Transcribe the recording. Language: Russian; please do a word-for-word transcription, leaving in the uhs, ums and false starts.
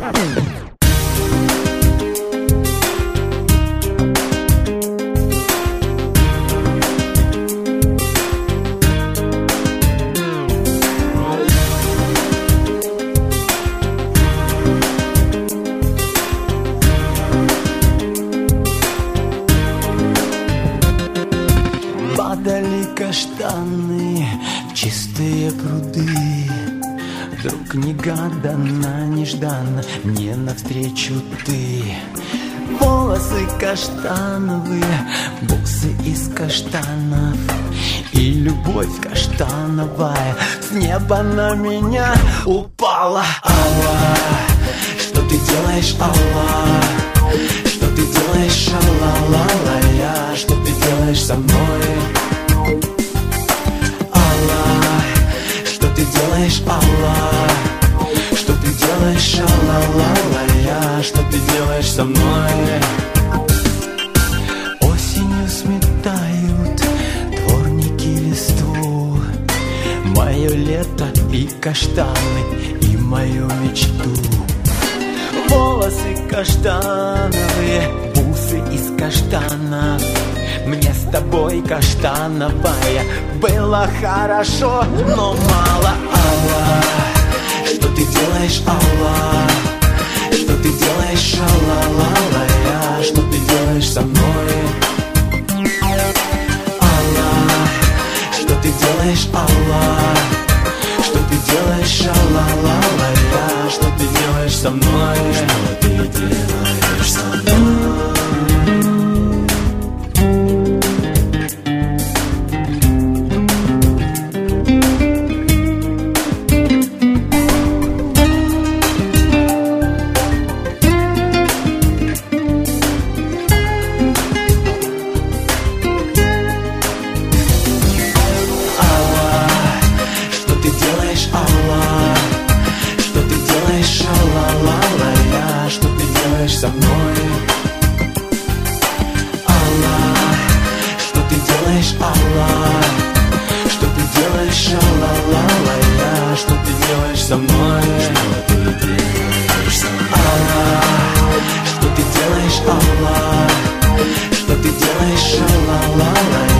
Падали каштаны в чистые пруды. Вдруг негаданно, нежданно мне навстречу ты. Волосы каштановые, бусы из каштанов, и любовь каштановая с неба на меня упала. Алла, что ты делаешь, Алла? Что ты делаешь, алла-ла-ла-я? Что ты делаешь со мной? Алла, что ты делаешь, Алла? Что ты делаешь, алла-ла-ла-я? Что ты делаешь со мной? Осенью сметают дворники листву, мое лето и каштаны, и мою мечту. Волосы каштановые, бусы из каштанов, мне с тобой, каштановая, было хорошо, но мало. Алла, что ты делаешь, Алла? Что ты делаешь, алла-ла-ла-я? Что ты делаешь со мной? Алла, что ты делаешь, Алла? Что ты делаешь, алла-ла-ла-я? Что ты делаешь со мной? Что ты делаешь со мной? Со мной. Алла, что ты делаешь, Алла? Что ты делаешь, алла-ла-ла-я? Что ты делаешь со мной? Что ты делаешь со мной? Алла, что ты делаешь, Алла? Что ты делаешь, алла-ла-ла-я?